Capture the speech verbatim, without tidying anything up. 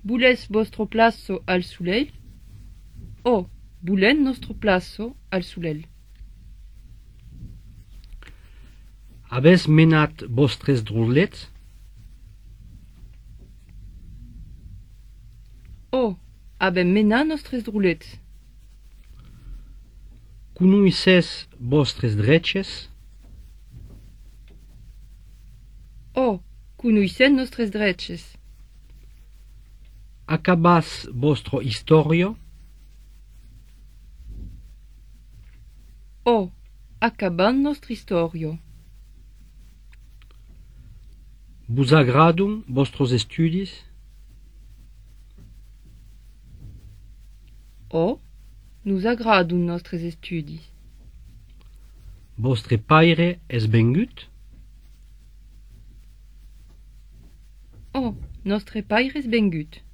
Bules vostro plasso al sulel? Oh, bulen nostro plasso al sulel. Habes menat vostres drulets? Oh, abem mena nostres drulets. Cunuisses vostres dreches? Oh, cunuisen nostres dreches. Acabas vostro historio? Oh, acaban nostro historio. Vos agradum vostros estudis? Oh, nous agradum nostres estudis. Vostre paire es bengut? Oh, nostre paires bengut.